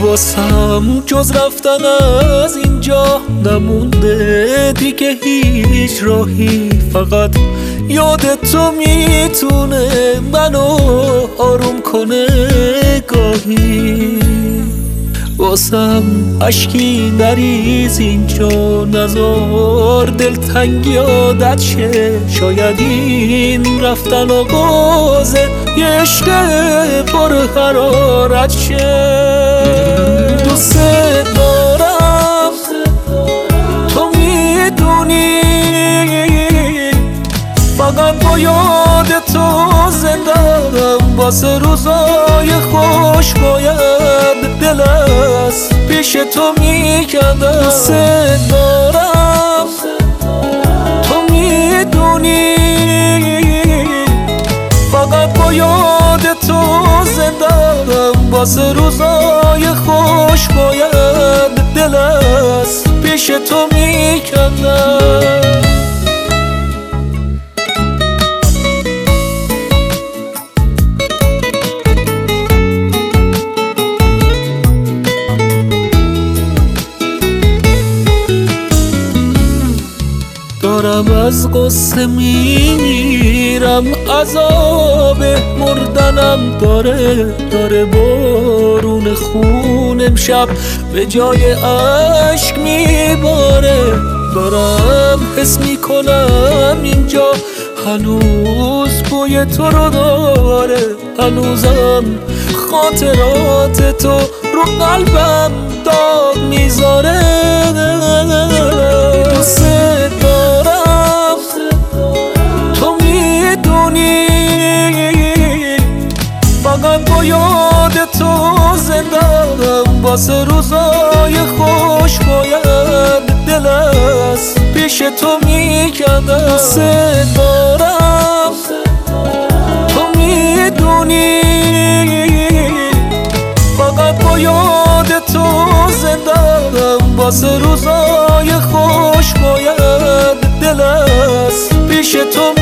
واسم جز رفتن از اینجا نمونده دیگه هیچ راهی، فقط یاد تو میتونه منو آروم کنه گاهی. واسم اشکی نریز اینجا، نزار دلتنگی عادت شه، شاید این رفتن آغازه یه عشق پر حرارت شه. دوست دارم تو میدونی، فقط با یاد تو زندم، واسه روزای خوش باید دل از پیش تو میکندم. دوست دارم تو میدونی، فقط با یاد تو زندم، واسه روزای خوش باید دل از پیش تو میکندم. دارم از قصه میمیرم، عذاب مردنم داره بارون خون امشب به جای عشق میباره. دارم حس میکنم اینجا هنوز بوی تو رو داره، هنوزم خاطرات تو رو قلبم داغ میذاره. دوست دارم تو میدونی، فقط با یاد تو زندم، واسه روزای خوش باید دل از پیش تو میکندم. دوست دارم تو میدونی، فقط با یاد تو زندم، واسه روزای خوش باید دل از پیش تو